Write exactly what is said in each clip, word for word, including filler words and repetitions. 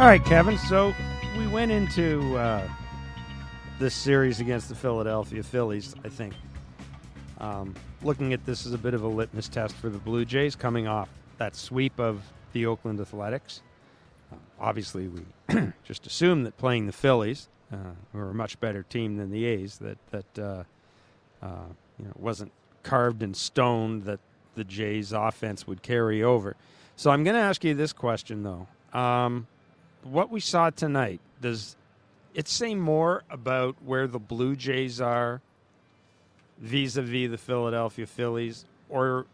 All right, Kevin. So we went into uh, this series against the Philadelphia Phillies, I think, um, looking at this as a bit of a litmus test for the Blue Jays coming off that sweep of the Oakland Athletics. Uh, obviously, we just assumed that playing the Phillies, uh, who are a much better team than the A's, that that uh, uh, you know wasn't carved in stone that the Jays' offense would carry over. So I'm going to ask you this question, though. Um, what we saw tonight, does it say more about where the Blue Jays are vis-a-vis the Philadelphia Phillies, or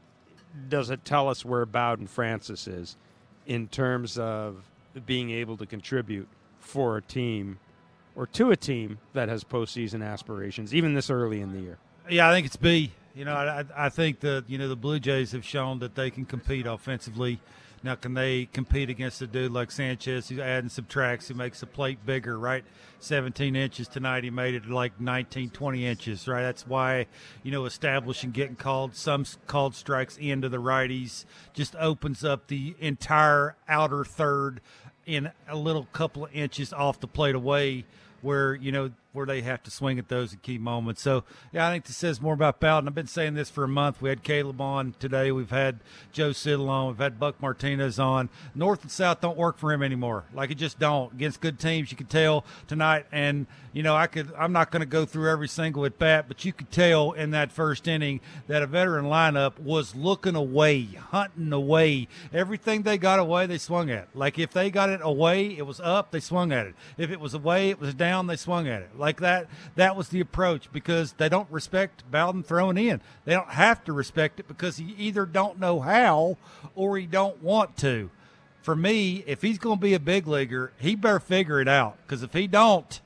does it tell us where Bowden Francis is in terms of being able to contribute for a team or to a team that has postseason aspirations, even this early in the year? Yeah, I think it's B. You know, I, I think the you know the Blue Jays have shown that they can compete offensively. Now, can they compete against a dude like Sanchez who adds and subtracts, who makes the plate bigger, right? seventeen inches tonight, he made it like nineteen, twenty inches, right? That's why, you know, establishing, getting called, some called strikes into the righties just opens up the entire outer third in a little couple of inches off the plate away where, you know, where they have to swing at those at key moments. So, yeah, I think this says more about Bowden. I've been saying this for a month. We had Caleb on today. We've had Joe Siddle on. We've had Buck Martinez on. North and South don't work for him anymore. Like, it just don't. Against good teams, you could tell tonight. And, you know, I could, I'm not going to go through every single at bat, but you could tell in that first inning that a veteran lineup was looking away, hunting away. Everything they got away, they swung at. Like, if they got it away, it was up, they swung at it. If it was away, it was down, they swung at it. Like that, that was the approach because they don't respect Bowden throwing in. They don't have to respect it because he either don't know how or he don't want to. For me, if he's going to be a big leaguer, he better figure it out because if he don't,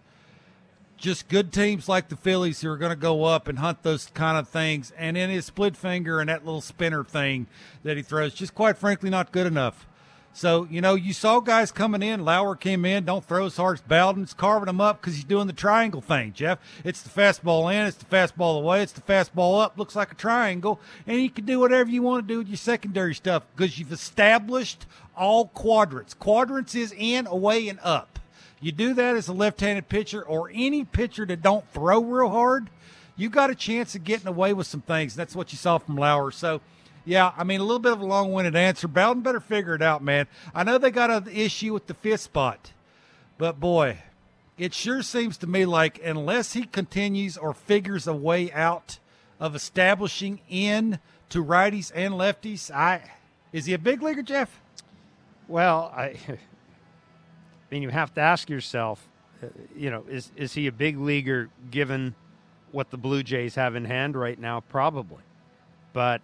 just good teams like the Phillies who are going to go up and hunt those kind of things, and then his split finger and that little spinner thing that he throws, just quite frankly not good enough. So, you know, you saw guys coming in. Lauer came in, don't throw as hard as Bowden's carving them up because he's doing the triangle thing, Jeff. It's the fastball in, it's the fastball away, it's the fastball up, looks like a triangle, and you can do whatever you want to do with your secondary stuff because you've established all quadrants. Quadrants is in, away, and up. You do that as a left-handed pitcher or any pitcher that don't throw real hard, you got a chance of getting away with some things. That's what you saw from Lauer. So, yeah, I mean, a little bit of a long-winded answer. Bowden better figure it out, man. I know they got an issue with the fifth spot, but, boy, it sure seems to me like unless he continues or figures a way out of establishing in to righties and lefties, I is he a big leaguer, Jeff? Well, I, I mean, you have to ask yourself, uh, you know, is is he a big leaguer given what the Blue Jays have in hand right now? Probably. But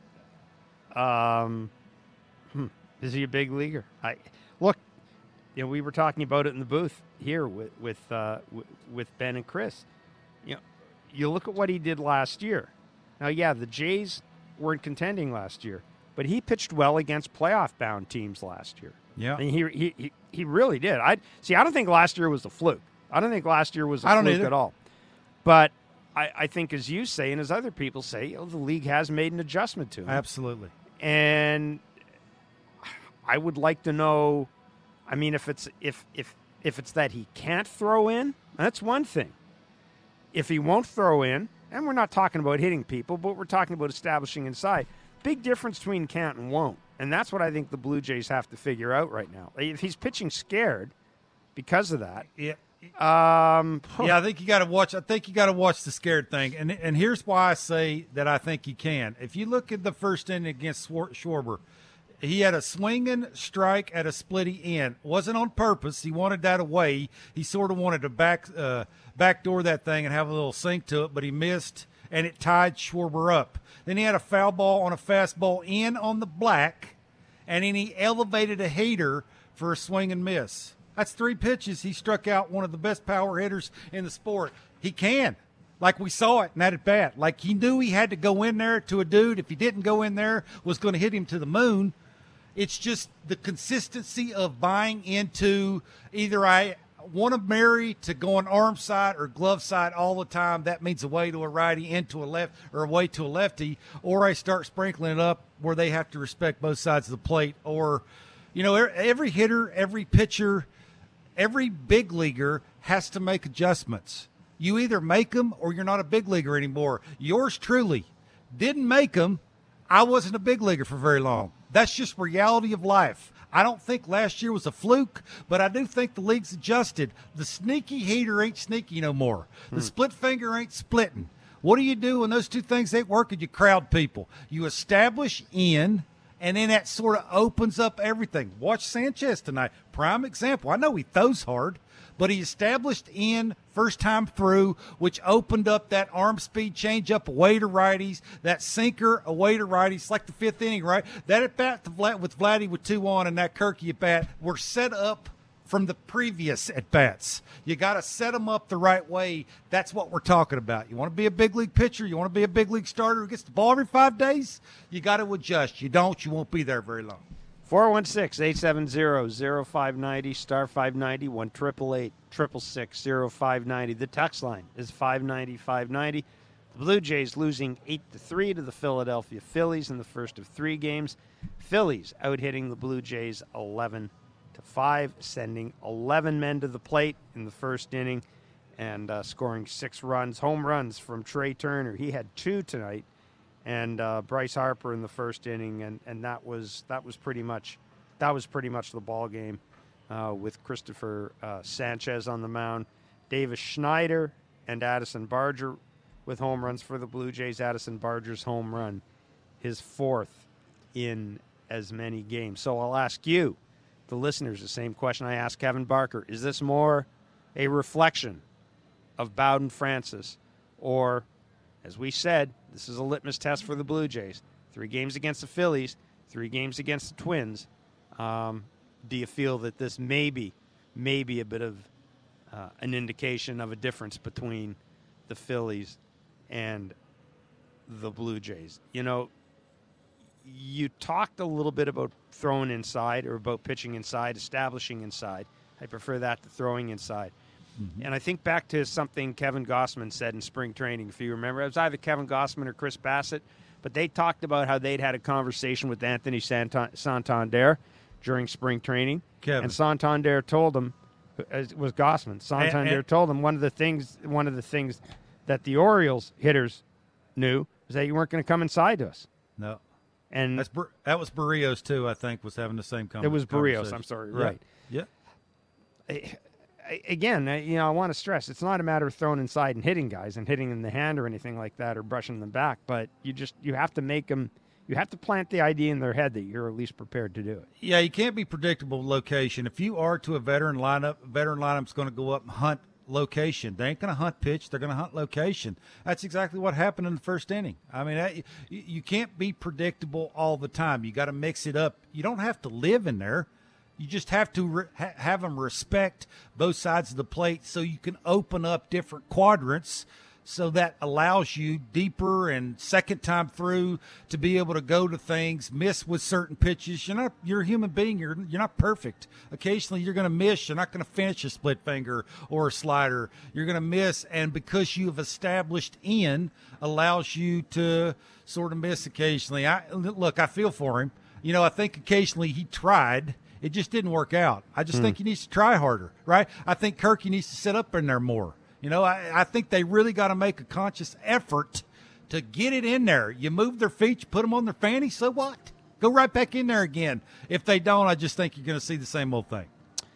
Um, hmm, is he a big leaguer? I look, you know, we were talking about it in the booth here with with uh, w- with Ben and Chris. You know, you look at what he did last year. Now, yeah, the Jays weren't contending last year, but he pitched well against playoff-bound teams last year. Yeah, I mean, he he he, he really did. I see. I don't think last year was a fluke. I don't think last year was a I don't fluke either. at all. But I, I think, as you say, and as other people say, you know, the league has made an adjustment to him. Absolutely. And I would like to know, I mean, if it's if if if it's that he can't throw in, that's one thing. If he won't throw in, and we're not talking about hitting people, but we're talking about establishing inside. Big difference between can't and won't. And that's what I think the Blue Jays have to figure out right now. If he's pitching scared because of that, Yeah. um, Yeah, I think you got to watch. I think you got to watch the scared thing, and and here's why I say that I think you can. If you look at the first inning against Swar- Schwarber, he had a swinging strike at a splitty in. Wasn't on purpose. He wanted that away. He sort of wanted to back uh, backdoor that thing and have a little sink to it, but he missed, and it tied Schwarber up. Then he had a foul ball on a fastball in on the black, and then he elevated a hater for a swing and miss. That's three pitches. He struck out one of the best power hitters in the sport. He can. Like we saw it in that at bat. Like he knew he had to go in there to a dude. If he didn't go in there, was going to hit him to the moon. It's just the consistency of buying into either I want to marry to go on arm side or glove side all the time. That means away to a righty, into a left, or away to a lefty. Or I start sprinkling it up where they have to respect both sides of the plate. Or, you know, every hitter, every pitcher, every big leaguer has to make adjustments. You either make them or you're not a big leaguer anymore. Yours truly didn't make them. I wasn't a big leaguer for very long. That's just reality of life. I don't think last year was a fluke, but I do think the league's adjusted. The sneaky heater ain't sneaky no more. The hmm. split finger ain't splitting. What do you do when those two things ain't working? You crowd people. You establish in, and then that sort of opens up everything. Watch Sanchez tonight. Prime example. I know he throws hard, but he established in first time through, which opened up that arm speed change up away to righties, that sinker away to righties, like the fifth inning, right? That at bat with Vladdy with two on and that Kirky at bat were set up from the previous at bats. You got to set them up the right way. That's what we're talking about. You want to be a big league pitcher, you want to be a big league starter who gets the ball every five days, you got to adjust. You don't, you won't be there very long. four one six, eight seven zero, zero five nine zero, star five ninety, one eight eight eight, six six six, zero five nine zero. The text line is five ninety, five ninety. The Blue Jays losing eight to three to the Philadelphia Phillies in the first of three games. Phillies out-hitting the Blue Jays eleven to five, sending eleven men to the plate in the first inning and uh, scoring six runs. Home runs from Trey Turner. He had two tonight. And uh, Bryce Harper in the first inning, and, and that was that was pretty much that was pretty much the ball game uh, with Christopher uh, Sanchez on the mound. Davis Schneider and Addison Barger with home runs for the Blue Jays. Addison Barger's home run, his fourth in as many games. So I'll ask you, the listeners, the same question I asked Kevin Barker: is this more a reflection of Bowden Francis, or, as we said, this is a litmus test for the Blue Jays? Three games against the Phillies, three games against the Twins. Um, do you feel that this may be, may be a bit of uh, an indication of a difference between the Phillies and the Blue Jays? You know, you talked a little bit about throwing inside or about pitching inside, establishing inside. I prefer that to throwing inside. Mm-hmm. And I think back to something Kevin Gossman said in spring training, if you remember. It was either Kevin Gossman or Chris Bassett, but they talked about how they'd had a conversation with Anthony Sant- Santander during spring training. Kevin. And Santander told him, it was Gossman, Santander and, and, told him one of the things one of the things that the Orioles hitters knew was that you weren't going to come inside to us. No. And That's, that was Barrios, too, I think, was having the same conversation. It was Barrios, I'm sorry, yeah. right. Yeah. I, Again, you know, I want to stress it's not a matter of throwing inside and hitting guys and hitting them in the hand or anything like that or brushing them back, but you just you have to make them you have to plant the idea in their head that you're at least prepared to do it. Yeah, you can't be predictable with location. If you are to a veteran lineup, veteran lineup's going to go up and hunt location. They ain't going to hunt pitch. They're going to hunt location. That's exactly what happened in the first inning. I mean, that, you can't be predictable all the time. You got to mix it up. You don't have to live in there. You just have to re- ha- have them respect both sides of the plate so you can open up different quadrants, so that allows you deeper and second time through to be able to go to things, miss with certain pitches. You're not you're a human being. You're you're not perfect. Occasionally you're going to miss. You're not going to finish a split finger or a slider. You're going to miss, and because you've established in, allows you to sort of miss occasionally. I look, I feel for him. You know, I think occasionally he tried. It just didn't work out. I just hmm. think he needs to try harder, right? I think Kirky needs to sit up in there more. You know, I, I think they really got to make a conscious effort to get it in there. You move their feet, you put them on their fanny, so what? Go right back in there again. If they don't, I just think you're going to see the same old thing.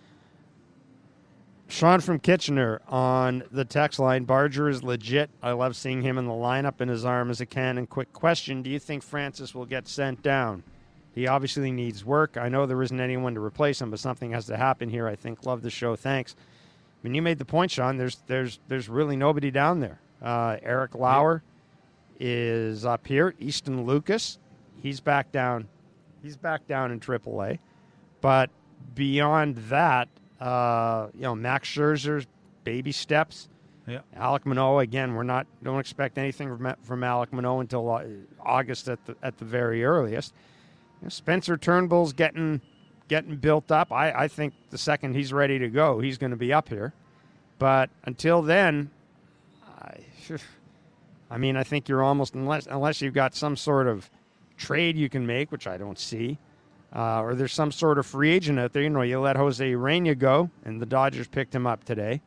Sean from Kitchener on the text line. Barger is legit. I love seeing him in the lineup in his arm as a cannon. Quick question, do you think Francis will get sent down? He obviously needs work. I know there isn't anyone to replace him, but something has to happen here, I think. Love the show. Thanks. I mean, you made the point, Sean. There's there's there's really nobody down there. Uh, Eric Lauer yeah. is up here. Easton Lucas, he's back down. He's back down in triple A. But beyond that, uh, you know, Max Scherzer's baby steps. Yeah. Alek Manoah, again, we're not don't expect anything from, from Alek Manoah until uh, August at the at the very earliest. Spencer Turnbull's getting getting built up. I, I think the second he's ready to go, he's going to be up here. But until then, I, I mean, I think you're almost, unless unless you've got some sort of trade you can make, which I don't see, uh, or there's some sort of free agent out there. You know, you let Jose Urena go, and the Dodgers picked him up today.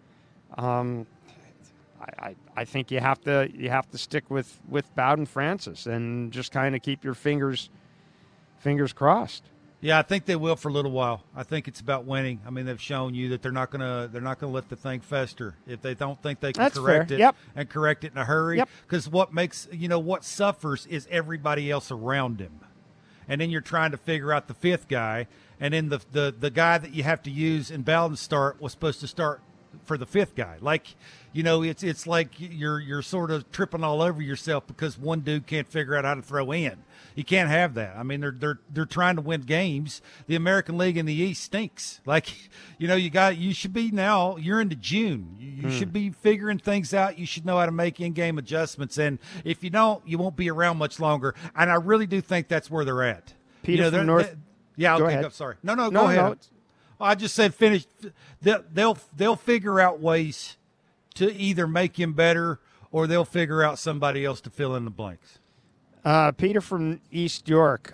Um, I, I, I think you have to you have to stick with, with Bowden Francis and just kind of keep your fingers fingers crossed. Yeah, I think they will for a little while. I think it's about winning. I mean, they've shown you that they're not gonna they're not gonna let the thing fester if they don't think they can That's correct fair. it Yep. and correct it in a hurry. Because what makes you know what suffers is everybody else around him, and then you're trying to figure out the fifth guy, and then the the the guy that you have to use in Bowden's start was supposed to start for the fifth guy. Like, you know, it's it's like you're you're sort of tripping all over yourself because one dude can't figure out how to throw in. You can't have that. I mean, they're they're they're trying to win games. The American League in the East stinks. Like, you know, you got you should be now. You're into June. You, you hmm. should be figuring things out. You should know how to make in-game adjustments. And if you don't, you won't be around much longer. And I really do think that's where they're at. Peter you know, from North. Yeah, I'll go think ahead. up. Sorry. No, no, no go ahead. No, I just said finish. They'll, they'll they'll figure out ways to either make him better or they'll figure out somebody else to fill in the blanks. Uh, Peter from East York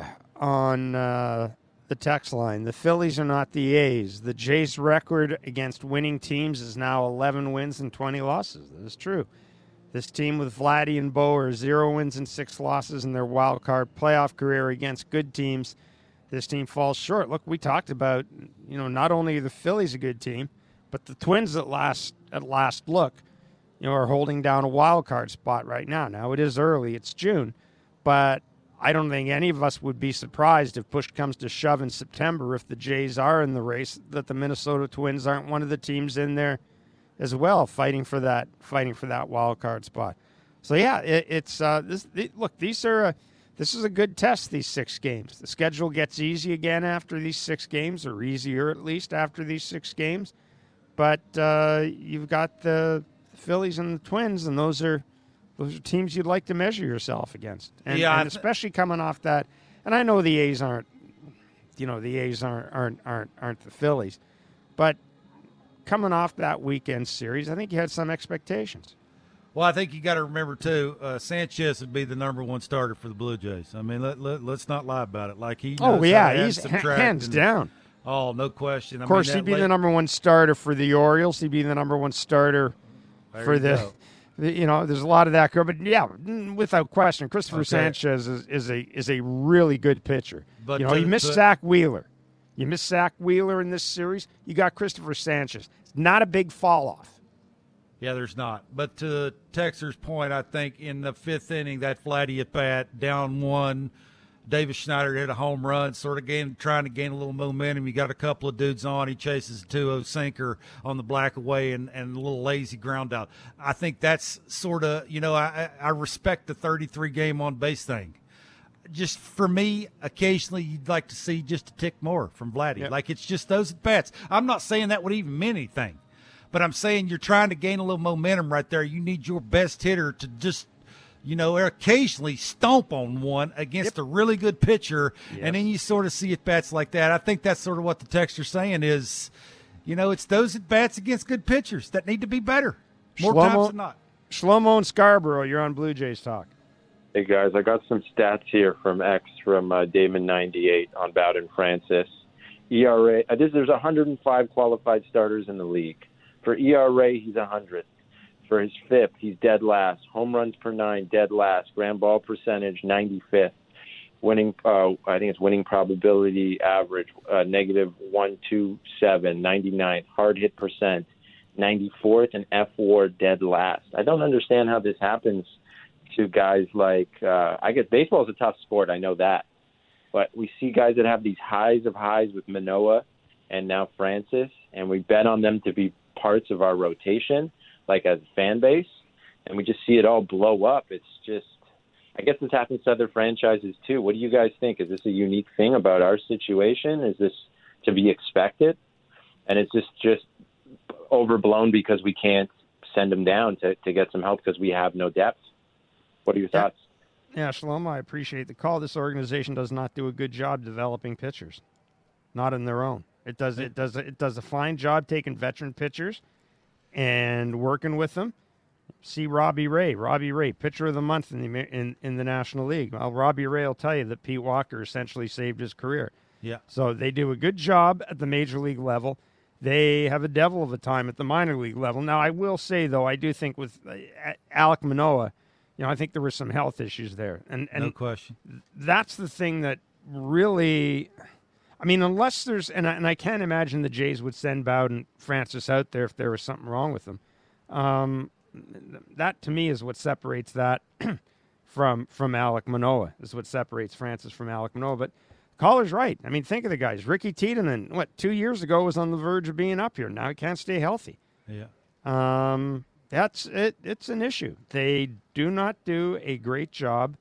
on uh, the text line. The Phillies are not the A's. The Jays' record against winning teams is now eleven wins and twenty losses. That is true. This team with Vladdy and Bo are zero wins and six losses in their wild card playoff career against good teams. This team falls short. Look, we talked about, you know, not only are the Phillies a good team, but the Twins at last at last look, you know, are holding down a wild card spot right now. Now it is early; it's June. But I don't think any of us would be surprised if push comes to shove in September, if the Jays are in the race, that the Minnesota Twins aren't one of the teams in there as well, fighting for that, fighting for that wild card spot. So yeah, it, it's uh, this. It, look, these are a, this is a good test. These six games. The schedule gets easy again after these six games, or easier at least after these six games. But uh, you've got the Phillies and the Twins, and those are. Those are teams you'd like to measure yourself against, and, yeah, and especially coming off that. And I know the A's aren't, you know, the A's aren't aren't aren't aren't the Phillies, but coming off that weekend series, I think you had some expectations. Well, I think you got to remember too, uh, Sanchez would be the number one starter for the Blue Jays. I mean, let, let, let's not lie about it. Like he, knows oh yeah, how to he's ha- hands and, down. Oh, no question. I of course, mean, he'd be late, the number one starter for the Orioles. He'd be the number one starter for the. Go. You know, there's a lot of that, but yeah, without question, Christopher okay. Sanchez is, is a is a really good pitcher. But you know, to, you missed to, Zach Wheeler, you missed Zach Wheeler in this series. You got Christopher Sanchez. It's not a big fall off. Yeah, there's not. But to Texer's point, I think in the fifth inning, that Vladdy at bat, down one, Davis Schneider hit a home run, sort of gain, trying to gain a little momentum. You got a couple of dudes on. He chases a two oh sinker on the black away and, and a little lazy ground out. I think that's sort of, you know, I, I respect the thirty-three game on base thing. Just for me, occasionally you'd like to see just a tick more from Vladdy. Yep. Like it's just those at bats. I'm not saying that would even mean anything, but I'm saying you're trying to gain a little momentum right there. You need your best hitter to just, you know, occasionally stomp on one against yep. a really good pitcher, yes. and then you sort of see at-bats like that. I think that's sort of what the texter's saying is, you know, it's those at-bats against good pitchers that need to be better more Shlomo, times than not. Shlomo and Scarborough, you're on Blue Jays Talk. Hey, guys, I got some stats here from X from uh, Damon ninety-eight on Bowden Francis. E R A, uh, this, there's one hundred five qualified starters in the league. For E R A, he's one hundredth. For his fifth, he's dead last. Home runs per nine, dead last. Ground ball percentage, ninety-fifth. Winning, uh, I think it's winning probability average, uh, negative one twenty-seven, ninety-ninth. Hard hit percent, ninety-fourth. And F W A R, dead last. I don't understand how this happens to guys like, uh, I guess baseball is a tough sport. I know that. But we see guys that have these highs of highs with Manoah and now Francis, and we bet on them to be parts of our rotation, like as a fan base, and we just see it all blow up. It's just, I guess this happens to other franchises too. What do you guys think? Is this a unique thing about our situation? Is this to be expected? And it's just, just overblown because we can't send them down to, to get some help because we have no depth? What are your thoughts? Yeah, Shlomo, I appreciate the call. This organization does not do a good job developing pitchers, not in their own. It does it does it does a fine job taking veteran pitchers and working with them. See Robbie Ray, Robbie Ray, pitcher of the month in the in, in the National League. Well, Robbie Ray will tell you that Pete Walker essentially saved his career. Yeah. So they do a good job at the major league level. They have a devil of a time at the minor league level. Now, I will say, though, I do think with uh, Alek Manoah, you know, I think there were some health issues there. And, and no question. That's the thing that really, I mean, unless there's, and I, and I can't imagine the Jays would send Bowden Francis out there if there was something wrong with them. Um, that, to me, is what separates that from from Alek Manoah, is what separates Francis from Alek Manoah. But Caller's right. I mean, think of the guys. Ricky Tiedemann, what, two years ago was on the verge of being up here. Now he can't stay healthy. Yeah. Um, that's it. It's an issue. They do not do a great job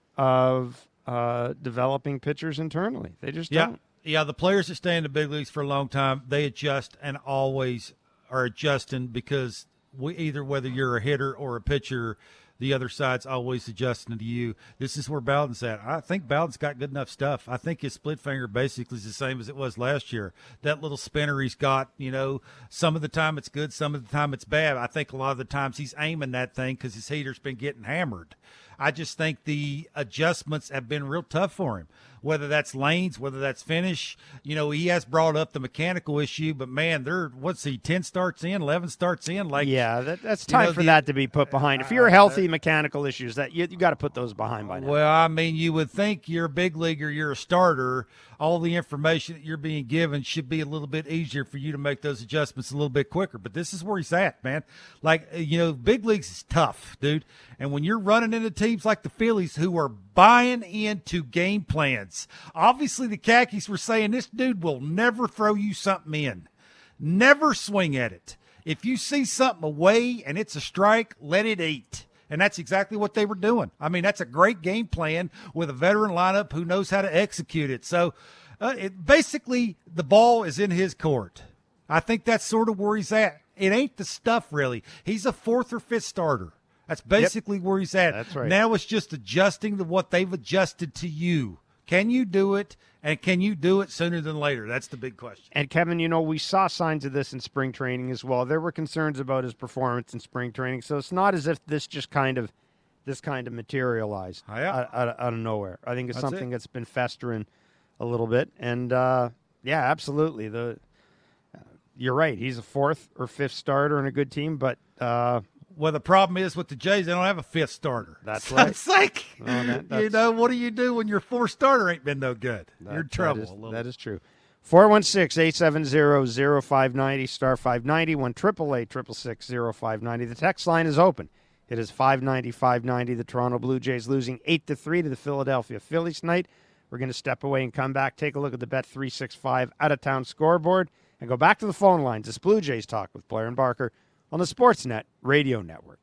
of uh, developing pitchers internally. They just yeah. don't. Yeah, the players that stay in the big leagues for a long time, they adjust and always are adjusting because we either whether you're a hitter or a pitcher, the other side's always adjusting to you. This is where Bowden's at. I think Bowden's got good enough stuff. I think his split finger basically is the same as it was last year. That little spinner he's got, you know, some of the time it's good, some of the time it's bad. I think a lot of the times he's aiming that thing because his heater's been getting hammered. I just think the adjustments have been real tough for him, whether that's lanes, whether that's finish. You know, he has brought up the mechanical issue, but, man, they're, what's he, ten starts in, eleven starts in? Like, yeah, that, that's time know, for the, that to be put behind. If you're healthy, mechanical issues, that you, you got to put those behind by now. Well, I mean, you would think you're a big leaguer, you're a starter. All the information that you're being given should be a little bit easier for you to make those adjustments a little bit quicker. But this is where he's at, man. Like, you know, big leagues is tough, dude. And when you're running into teams like the Phillies who are buying into game plans, obviously the Khakis were saying this dude will never throw you something in. Never swing at it. If you see something away and it's a strike, let it eat. And that's exactly what they were doing. I mean, that's a great game plan with a veteran lineup who knows how to execute it. So uh, it, basically the ball is in his court. I think that's sort of where he's at. It ain't the stuff, really. He's a fourth or fifth starter. That's basically yep. where he's at. That's right. Now it's just adjusting to what they've adjusted to you. Can you do it, and can you do it sooner than later? That's the big question. And, Kevin, you know, we saw signs of this in spring training as well. There were concerns about his performance in spring training, so it's not as if this just kind of this kind of materialized oh, yeah. out, out, out of nowhere. I think it's that's something it. that's been festering a little bit. And, uh, yeah, absolutely. The uh, you're right. He's a fourth or fifth starter in a good team, but uh, – well, the problem is with the Jays, they don't have a fifth starter. That's so right. It's like, oh, that, that's, you know, what do you do when your fourth starter ain't been no good? That, You're in trouble. That is, a little. that is true. four one six, eight seven zero, zero five nine zero, star five ninety, one eight eight eight, six six six, zero five nine zero. The text line is open. It is five ninety, five ninety. The Toronto Blue Jays losing eight to three to the Philadelphia Phillies tonight. We're going to step away and come back, take a look at the Bet three sixty-five out-of-town scoreboard, and go back to the phone lines. It's Blue Jays Talk with Blair and Barker on the Sportsnet Radio Network.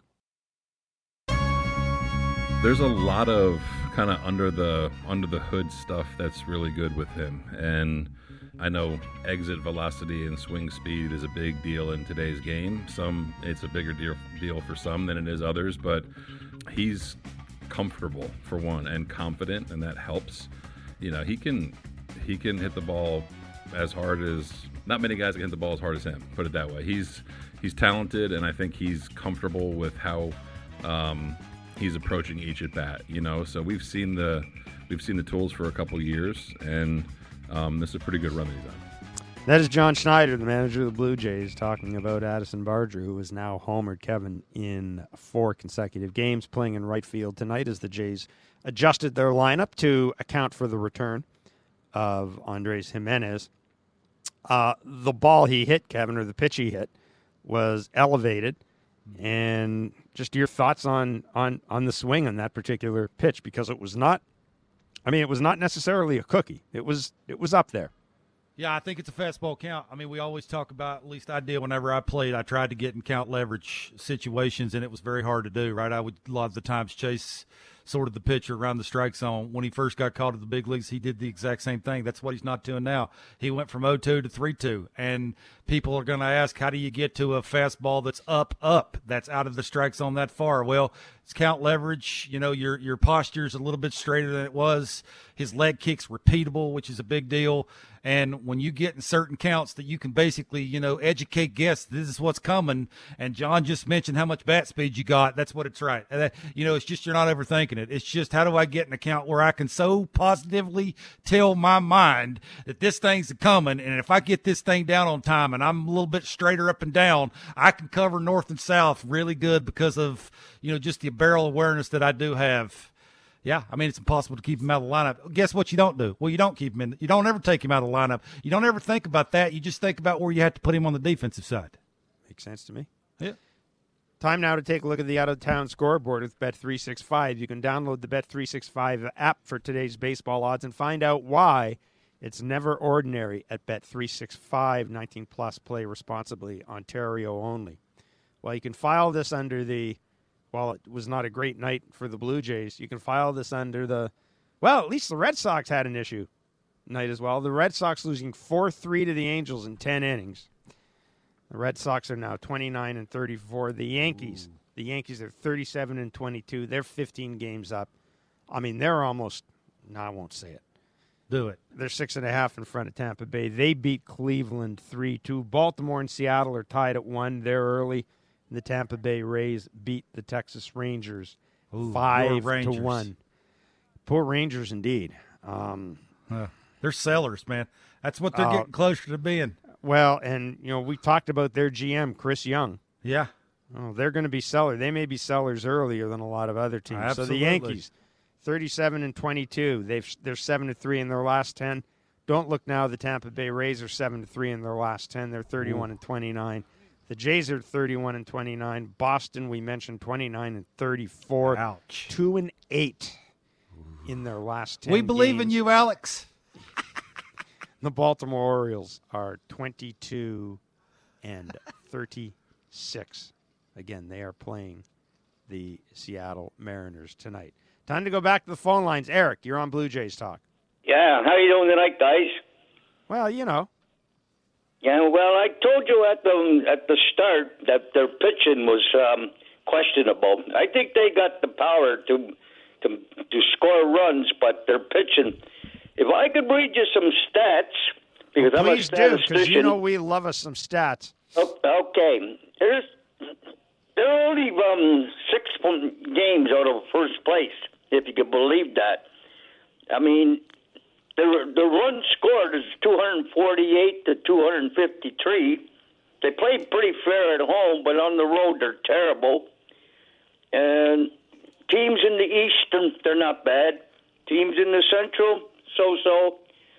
There's a lot of kind of under the under the hood stuff that's really good with him. And I know exit velocity and swing speed is a big deal in today's game. Some it's a bigger deal deal for some than it is others, but he's comfortable for one and confident, and that helps. You know, he can he can hit the ball as hard as not many guys can hit the ball as hard as him, put it that way. He's he's talented, and I think he's comfortable with how um he's approaching each at bat, you know. So we've seen the we've seen the tools for a couple years, and um, this is a pretty good run that he's on. That is John Schneider, the manager of the Blue Jays, talking about Addison Barger, who has now homered Kevin in four consecutive games, playing in right field tonight as the Jays adjusted their lineup to account for the return of Andres Jimenez. Uh, the ball he hit, Kevin, or the pitch he hit, was elevated. And just your thoughts on, on, on the swing on that particular pitch, because it was not, I mean, it was not necessarily a cookie. It was it was up there. Yeah, I think it's a fastball count. I mean, we always talk about, at least I did whenever I played, I tried to get in count leverage situations, and it was very hard to do, right? I would a lot of the times chase sort of the pitcher around the strike zone. When he first got called to the big leagues, he did the exact same thing. That's what he's not doing now. He went from oh two to three two, and people are going to ask, how do you get to a fastball that's up, up, that's out of the strike zone that far? Well, It's count leverage. You know, your your posture's a little bit straighter than it was. His leg kick's repeatable, which is a big deal. And when you get in certain counts that you can basically, you know, educate guests, this is what's coming. And John just mentioned how much bat speed you got. That's what it's right. And that, you know, it's just you're not overthinking it. It's just how do I get an account where I can so positively tell my mind that this thing's coming, and if I get this thing down on time and I'm a little bit straighter up and down, I can cover north and south really good because of, you know, just the barrel awareness that I do have. Yeah, I mean, it's impossible to keep him out of the lineup. Guess what you don't do? Well, you don't keep him in. You don't ever take him out of the lineup. You don't ever think about that. You just think about where you have to put him on the defensive side. Makes sense to me. Yeah. Time now to take a look at the out-of-town scoreboard with Bet three sixty-five. You can download the Bet three sixty-five app for today's baseball odds and find out why it's never ordinary at Bet three sixty-five. nineteen plus, play responsibly, Ontario only. Well, you can file this under the... While it was not a great night for the Blue Jays, you can file this under the, well, at least the Red Sox had an issue night as well. The Red Sox losing four three to the Angels in ten innings. The Red Sox are now twenty-nine and thirty-four. The Yankees, Ooh. the Yankees are thirty-seven and twenty-two. They're fifteen games up. I mean, they're almost, no, I won't say it. Do it. They're six and a half in front of Tampa Bay. They beat Cleveland three two. Baltimore and Seattle are tied at one. They're early. The Tampa Bay Rays beat the Texas Rangers Ooh, five Rangers. to one. Poor Rangers, indeed. Um, uh, they're sellers, man. That's what they're uh, getting closer to being. Well, and you know we talked about their G M, Chris Young. Yeah. Oh, they're going to be sellers. They may be sellers earlier than a lot of other teams. Absolutely. So the Yankees, thirty-seven and twenty-two. They've they're seven to three in their last ten. Don't look now. The Tampa Bay Rays are seven to three in their last ten. They're thirty-one Ooh. and twenty-nine. The Jays are thirty-one and twenty-nine. Boston, we mentioned, twenty-nine and thirty-four. Ouch. Two and eight in their last ten. We believe games. in you, Alex. The Baltimore Orioles are twenty-two and thirty-six. Again, they are playing the Seattle Mariners tonight. Time to go back to the phone lines. Eric, you're on Blue Jays Talk. Yeah, how you doing tonight, guys? Well, you know. Yeah, well, I told you at the at the start that their pitching was um, questionable. I think they got the power to to to score runs, but their pitching. If I could read you some stats, because well, I'm a please statistician. do, because you know we love us some stats. Oh, okay, there's there are only um, six games out of first place, if you could believe that. I mean. The, the run scored is two forty-eight to two fifty-three. They played pretty fair at home, but on the road they're terrible. And teams in the East, they're not bad. Teams in the Central, so-so.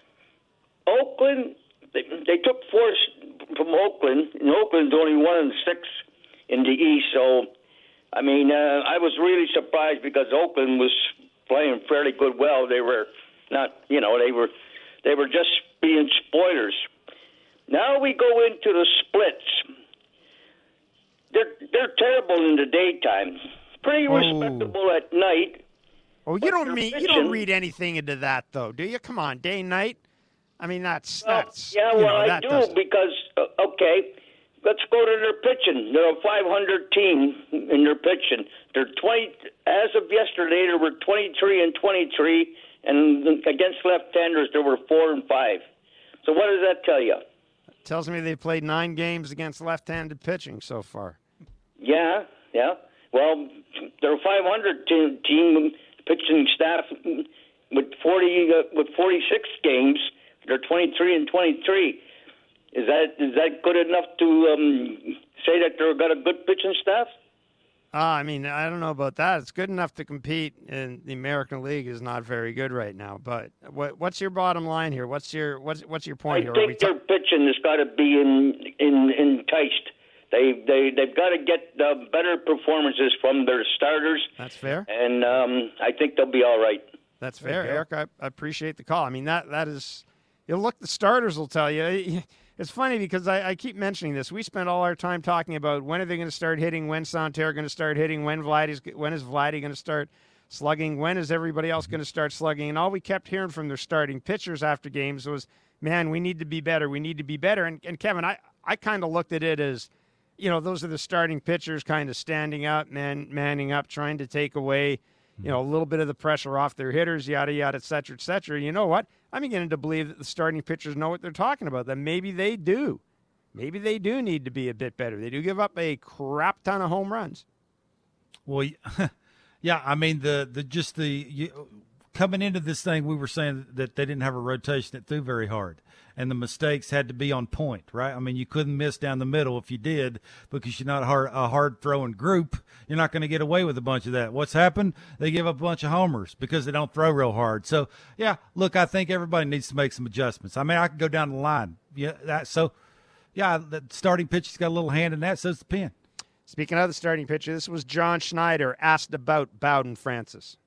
Oakland, they, they took four from Oakland, and Oakland's only one and six in the East. So, I mean, uh, I was really surprised because Oakland was playing fairly good well. They were... Not, you know, they were they were just being spoilers. Now we go into the splits. They're they're terrible in the daytime. Pretty oh. respectable at night. Oh, you don't mean you don't read anything into that though, do you? Come on, day night. I mean that's that's. Uh, yeah, you well, know, I that do doesn't... because uh, okay, let's go to their pitching. They're a five hundred team in their pitching. They're twenty as of yesterday. They were twenty-three and twenty-three. And against left-handers, there were four and five. So what does that tell you? It tells me they played nine games against left-handed pitching so far. Yeah, yeah. Well, they're a five hundred team, team pitching staff with forty uh, with forty-six games. They're twenty-three and twenty-three. Is that is that good enough to um, say that they've got a good pitching staff? Uh, I mean, I don't know about that. It's good enough to compete in the American League is not very good right now. But what, what's your bottom line here? What's your what's what's your point I here? I think their ta- pitching has got to be in, in enticed. They they they've got to get uh, better performances from their starters. That's fair. And um, I think they'll be all right. That's fair, Eric. I, I appreciate the call. I mean, that that is. You look, the starters will tell you. It's funny because I, I keep mentioning this. We spent all our time talking about when are they going to start hitting, when Santerre going to start hitting, when Vladdy's, when is Vladdy going to start slugging, when is everybody else going to start slugging, and all we kept hearing from their starting pitchers after games was, man, we need to be better, we need to be better. And, and Kevin, I, I kind of looked at it as you know, those are the starting pitchers kind of standing up, man, manning up, trying to take away, you know, a little bit of the pressure off their hitters, yada, yada, et cetera, et cetera. You know what? I'm beginning to believe that the starting pitchers know what they're talking about, that maybe they do. Maybe they do need to be a bit better. They do give up a crap ton of home runs. Well, yeah, I mean, the, the just the you, coming into this thing, we were saying that they didn't have a rotation that threw very hard, and the mistakes had to be on point, right? I mean, you couldn't miss down the middle. If you did, because you're not a hard, a hard-throwing group, you're not going to get away with a bunch of that. What's happened? They give up a bunch of homers because they don't throw real hard. So, yeah, look, I think everybody needs to make some adjustments. I mean, I could go down the line. Yeah, that so, yeah, the starting pitcher's got a little hand in that, so's the pen. Speaking of the starting pitcher, this was John Schneider asked about Bowden Francis.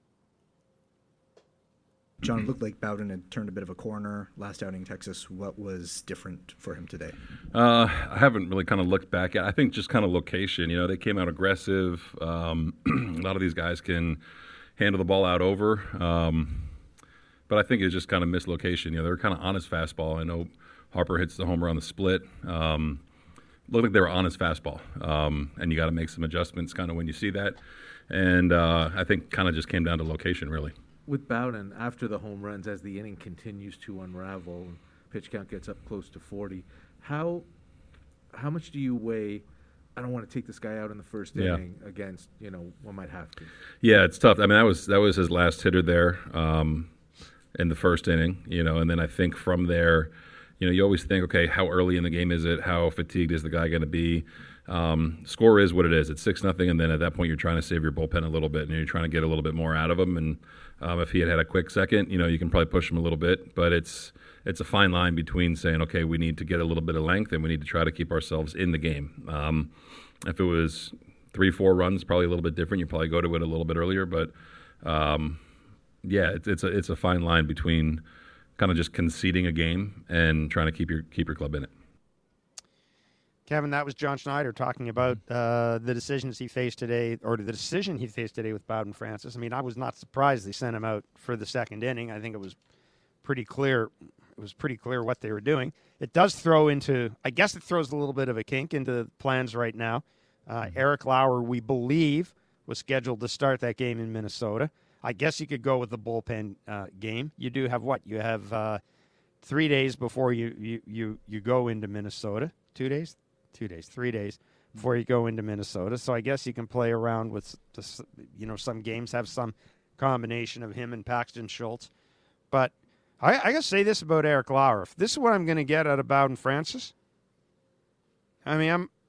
John, it looked like Bowden had turned a bit of a corner last outing in Texas. What was different for him today? Uh, I haven't really kind of looked back at. I think just kind of location. You know, they came out aggressive. Um, a lot of these guys can handle the ball out over. Um, but I think it's just kind of missed location. You know, they're kind of on his fastball. I know Harper hits the homer on the split. Um, looked like they were on his fastball. Um, and you got to make some adjustments kind of when you see that. And uh, I think kind of just came down to location, really. With Bowden, after the home runs, as the inning continues to unravel, pitch count gets up close to forty, how how much do you weigh, I don't want to take this guy out in the first Yeah. inning against, you know, one might have to? Yeah, it's tough. I mean, that was that was his last hitter there um, in the first inning, you know, and then I think from there, you know, you always think, okay, how early in the game is it? How fatigued is the guy going to be? Um, score is what it is. It's six nothing, and then at that point, you're trying to save your bullpen a little bit, and you're trying to get a little bit more out of him. And um, if he had had a quick second, you know, you can probably push him a little bit. But it's it's a fine line between saying, okay, we need to get a little bit of length, and we need to try to keep ourselves in the game. Um, if it was three, four runs, probably a little bit different. You probably go to it a little bit earlier. But um, yeah, it's it's a it's a fine line between kind of just conceding a game and trying to keep your keep your club in it. Kevin, that was John Schneider talking about uh, the decisions he faced today, or the decision he faced today with Bowden Francis. I mean, I was not surprised they sent him out for the second inning. I think it was pretty clear. It was pretty clear what they were doing. It does throw into, I guess it throws a little bit of a kink into the plans right now. Uh, Eric Lauer, we believe, was scheduled to start that game in Minnesota. I guess you could go with the bullpen uh, game. You do have what? You have uh, three days before you, you, you, you go into Minnesota. Two days? Two days, three days before you go into Minnesota. So I guess you can play around with, this, you know, some games have some combination of him and Paxton Schultz. But I, I got to say this about Eric Lauer. If this is what I'm going to get out of Bowden Francis, I mean, I'm,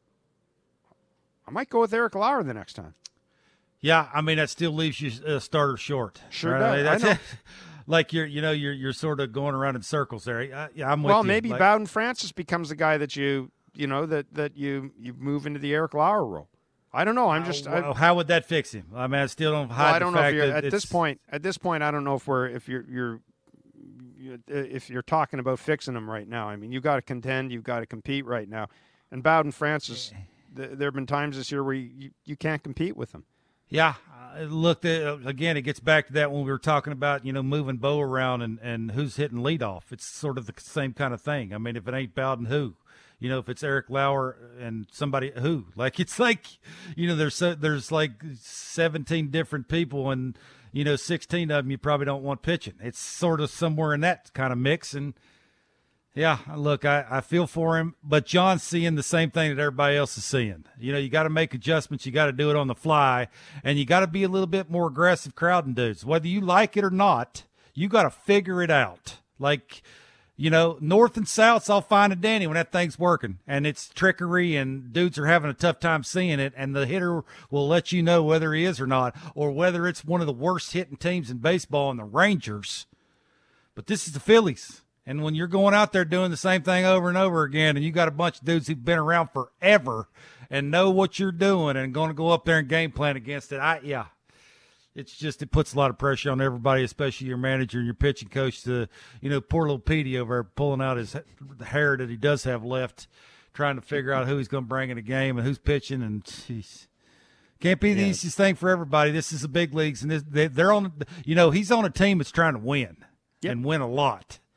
I might go with Eric Lauer the next time. Yeah, I mean, that still leaves you a starter short. Sure right? does. I mean, that's I know. it. Like you're, you know, you're you're sort of going around in circles there. I, yeah, I'm with Well, you. maybe like, Bowden Francis becomes the guy that you, you know, that, that you, you move into the Eric Lauer role. I don't know. I'm just. I, well, how would that fix him? I mean, I still don't hide well, I the don't know if fact you're that at this it's- point. At this point, I don't know if we're if you're you're you- if you're talking about fixing them right now. I mean, you got to contend. You've got to compete right now. And Bowden Francis, th- there have been times this year where you, you, you can't compete with him. Yeah, uh, look, uh, again, it gets back to that when we were talking about, you know, moving Bo around and, and who's hitting leadoff. It's sort of the same kind of thing. I mean, if it ain't Bowden, who? You know, if it's Eric Lauer and somebody, who? Like, it's like, you know, there's so, there's like seventeen different people, and, you know, sixteen of them you probably don't want pitching. It's sort of somewhere in that kind of mix. And, yeah, look, I, I feel for him, but John's seeing the same thing that everybody else is seeing. You know, you got to make adjustments. You got to do it on the fly, and you got to be a little bit more aggressive crowding dudes. Whether you like it or not, you got to figure it out. Like, you know, north and south's all fine and dandy when that thing's working, and it's trickery, and dudes are having a tough time seeing it, and the hitter will let you know whether he is or not, or whether it's one of the worst hitting teams in baseball in the Rangers. But this is the Phillies. And when you're going out there doing the same thing over and over again, and you got a bunch of dudes who've been around forever and know what you're doing and going to go up there and game plan against it, I yeah, it's just, it puts a lot of pressure on everybody, especially your manager and your pitching coach. To, you know, poor little Petey over there pulling out his the hair that he does have left, trying to figure out who he's going to bring in the game and who's pitching. And geez, can't be the Yeah. easiest thing for everybody. This is the big leagues, and this, they, they're on. You know, he's on a team that's trying to win Yep. and win a lot.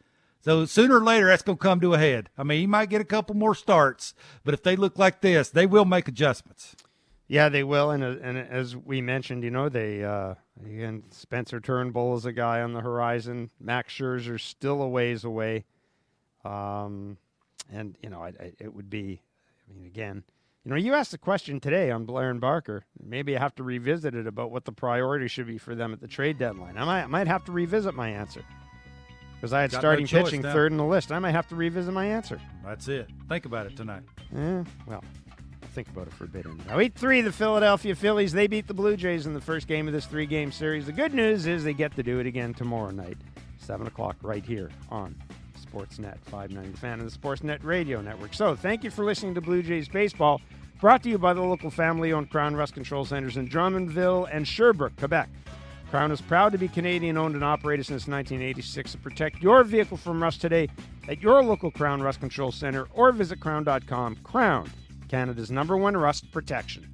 So sooner or later, that's going to come to a head. I mean, he might get a couple more starts, but if they look like this, they will make adjustments. Yeah, they will. And, uh, and as we mentioned, you know, they uh, again, Spencer Turnbull is a guy on the horizon. Max Scherzer's still a ways away. Um, and, you know, I, I, it would be, I mean, again, you know, you asked a question today on Blair and Barker. Maybe I have to revisit it about what the priority should be for them at the trade deadline. I might, I might have to revisit my answer because I had Got starting no choice pitching now. third in the list. I might have to revisit my answer. That's it. Think about it tonight. Eh, well, I'll think about it for a bit. Now, eight three, the Philadelphia Phillies. They beat the Blue Jays in the first game of this three-game series. The good news is they get to do it again tomorrow night, seven o'clock right here on Sportsnet five ninety The Fan and the Sportsnet Radio Network. So thank you for listening to Blue Jays Baseball, brought to you by the local family-owned Crown Rust Control Centers in Drummondville and Sherbrooke, Quebec. Crown is proud to be Canadian-owned and operated since nineteen eighty-six. To protect your vehicle from rust today at your local Crown Rust Control Center or visit crown dot com. Crown, Canada's number one rust protection.